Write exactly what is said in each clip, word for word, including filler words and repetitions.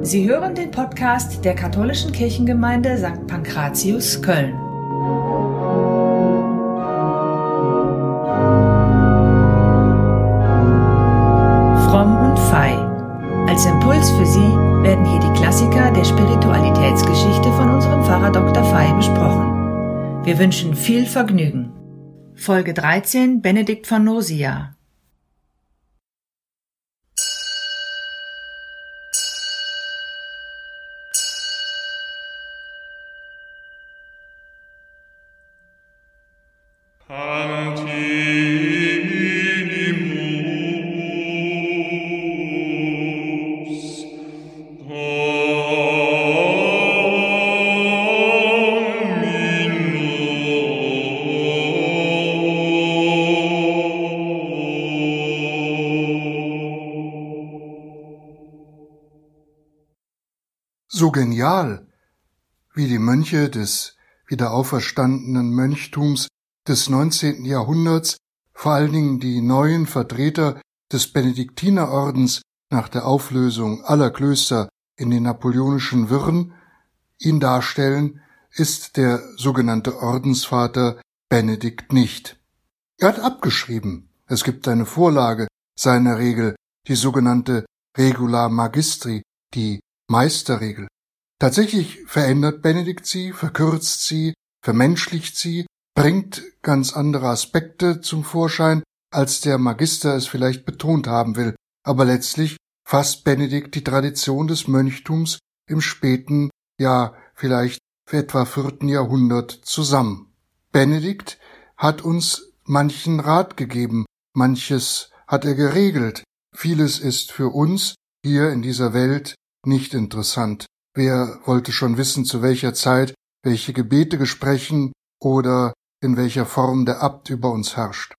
Sie hören den Podcast der katholischen Kirchengemeinde Sankt Pankratius, Köln. Fromm und Fei. Als Impuls für Sie werden hier die Klassiker der Spiritualitätsgeschichte von unserem Pfarrer Doktor Fei besprochen. Wir wünschen viel Vergnügen. Folge dreizehn, Benedikt von Nursia. So genial, wie die Mönche des wiederauferstandenen Mönchtums des neunzehnten Jahrhunderts, vor allen Dingen die neuen Vertreter des Benediktinerordens nach der Auflösung aller Klöster in den napoleonischen Wirren, ihn darstellen, ist der sogenannte Ordensvater Benedikt nicht. Er hat abgeschrieben, es gibt eine Vorlage seiner Regel, die sogenannte Regula Magistri, die Meisterregel. Tatsächlich verändert Benedikt sie, verkürzt sie, vermenschlicht sie, bringt ganz andere Aspekte zum Vorschein, als der Magister es vielleicht betont haben will, aber letztlich fasst Benedikt die Tradition des Mönchtums im späten, ja vielleicht etwa vierten Jahrhundert zusammen. Benedikt hat uns manchen Rat gegeben, manches hat er geregelt, vieles ist für uns hier in dieser Welt nicht interessant. Wer wollte schon wissen, zu welcher Zeit welche Gebete gesprochen oder in welcher Form der Abt über uns herrscht?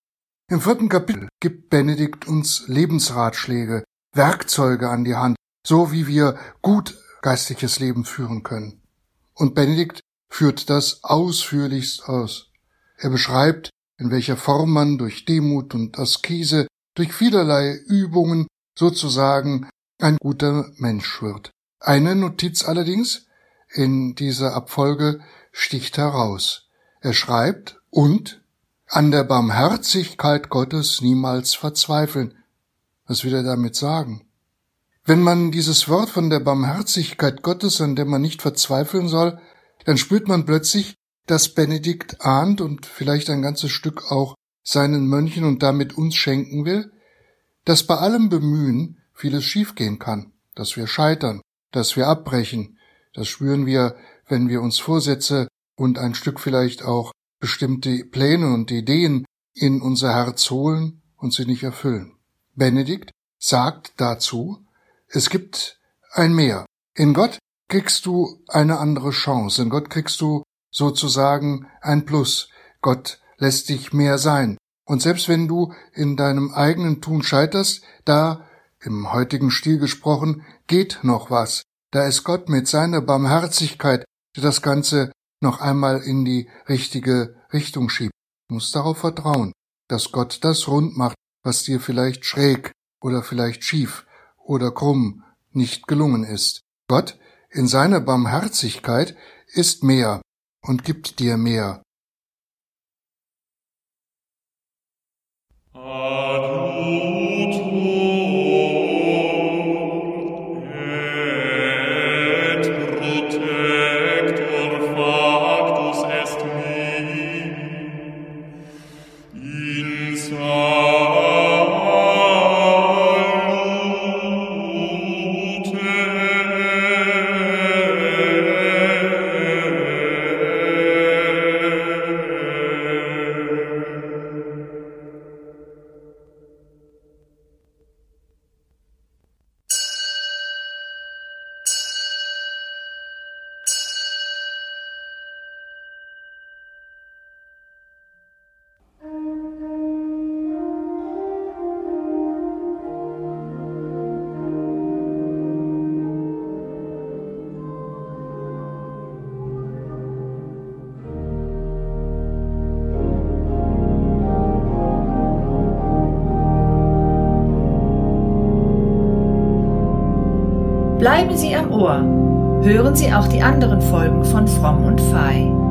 Im vierten Kapitel gibt Benedikt uns Lebensratschläge, Werkzeuge an die Hand, so wie wir gut geistliches Leben führen können. Und Benedikt führt das ausführlichst aus. Er beschreibt, in welcher Form man durch Demut und Askese, durch vielerlei Übungen sozusagen ein guter Mensch wird. Eine Notiz allerdings in dieser Abfolge sticht heraus. Er schreibt, und an der Barmherzigkeit Gottes niemals verzweifeln. Was will er damit sagen? Wenn man dieses Wort von der Barmherzigkeit Gottes, an der man nicht verzweifeln soll, dann spürt man plötzlich, dass Benedikt ahnt und vielleicht ein ganzes Stück auch seinen Mönchen und damit uns schenken will, dass bei allem Bemühen vieles schiefgehen kann, dass wir scheitern, dass wir abbrechen. Das spüren wir, wenn wir uns Vorsätze und ein Stück vielleicht auch bestimmte Pläne und Ideen in unser Herz holen und sie nicht erfüllen. Benedikt sagt dazu, es gibt ein Mehr. In Gott kriegst du eine andere Chance. In Gott kriegst du sozusagen ein Plus. Gott lässt dich mehr sein. Und selbst wenn du in deinem eigenen Tun scheiterst, da, im heutigen Stil gesprochen, geht noch was. Da ist Gott mit seiner Barmherzigkeit, die das Ganze noch einmal in die richtige Richtung schiebt. Du musst darauf vertrauen, dass Gott das rund macht, was dir vielleicht schräg oder vielleicht schief oder krumm nicht gelungen ist. Gott in seiner Barmherzigkeit ist mehr und gibt dir mehr. Bleiben Sie am Ohr. Hören Sie auch die anderen Folgen von Fromm und Fei.